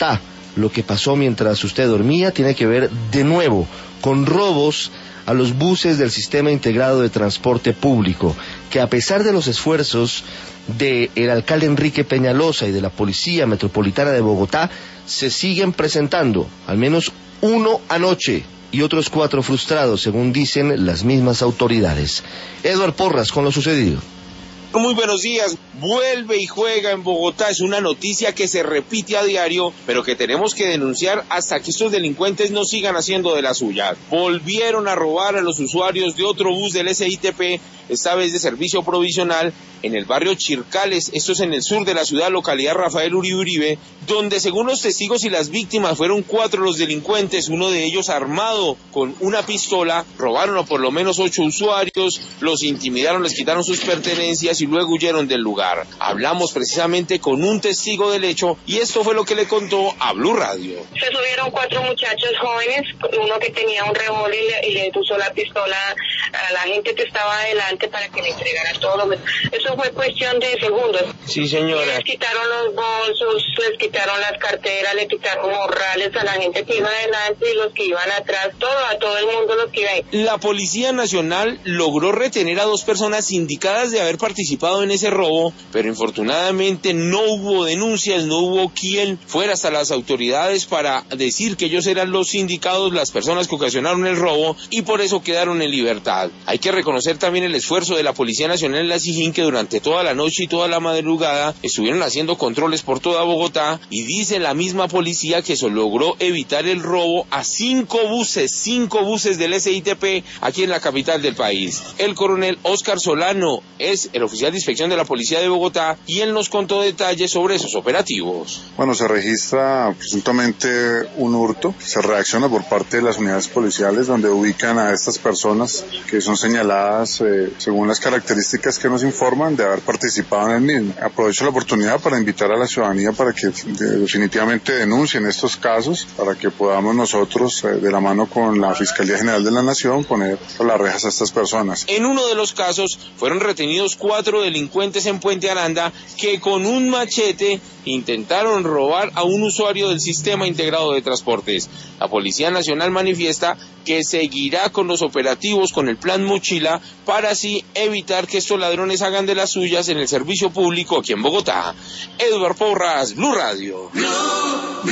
Bogotá. Lo que pasó mientras usted dormía tiene que ver de nuevo con robos a los buses del Sistema Integrado de Transporte Público, que a pesar de los esfuerzos del alcalde Enrique Peñalosa y de la Policía Metropolitana de Bogotá, se siguen presentando, al menos uno anoche y otros 4 frustrados, según dicen las mismas autoridades. Eduard Porras con lo sucedido. Muy buenos días. Vuelve y juega en Bogotá. Es una noticia que se repite a diario, pero que tenemos que denunciar hasta que estos delincuentes no sigan haciendo de las suyas. Volvieron a robar a los usuarios de otro bus del SITP, esta vez de servicio provisional, en el barrio Chircales. Esto es en el sur de la ciudad, localidad Rafael Uribe Uribe, donde según los testigos y las víctimas fueron 4 los delincuentes, uno de ellos armado con una pistola. Robaron a por lo menos 8 usuarios, los intimidaron, les quitaron sus pertenencias y luego huyeron del lugar. Hablamos precisamente con un testigo del hecho y esto fue lo que le contó a Blue Radio. Se subieron 4 muchachos jóvenes, uno que tenía un revólver y le puso la pistola a la gente que estaba adelante para que le entregara todo. Eso fue cuestión de segundos. Sí, señora. Les quitaron los bolsos, les quitaron las carteras, le quitaron morrales a la gente que iba adelante y los que iban atrás, a todo el mundo los que iba ahí. La Policía Nacional logró retener a 2 personas indicadas de haber participado en ese robo, pero infortunadamente no hubo denuncias, no hubo quien fuera hasta las autoridades para decir que ellos eran los indicados, las personas que ocasionaron el robo, y por eso quedaron en libertad. Hay que reconocer también el esfuerzo de la Policía Nacional en la Sijín, que durante toda la noche y toda la madrugada estuvieron haciendo controles por toda Bogotá, y dice la misma policía que se logró evitar el robo a 5 buses del SITP aquí en la capital del país. El coronel Óscar Solano es el oficial de inspección de la Policía de Bogotá y él nos contó detalles sobre esos operativos. Bueno, se registra presuntamente un hurto, se reacciona por parte de las unidades policiales donde ubican a estas personas que son señaladas según las características que nos informan de haber participado en el mismo. Aprovecho la oportunidad para invitar a la ciudadanía para que definitivamente denuncien estos casos, para que podamos nosotros, de la mano con la Fiscalía General de la Nación, poner por las rejas a estas personas. En uno de los casos fueron retenidos 4 delincuentes en Puente Aranda que con un machete intentaron robar a un usuario del Sistema Integrado de Transportes. La Policía Nacional manifiesta que seguirá con los operativos con el Plan Mochila para así evitar que estos ladrones hagan de las suyas en el servicio público aquí en Bogotá. Eduard Porras, Blue Radio.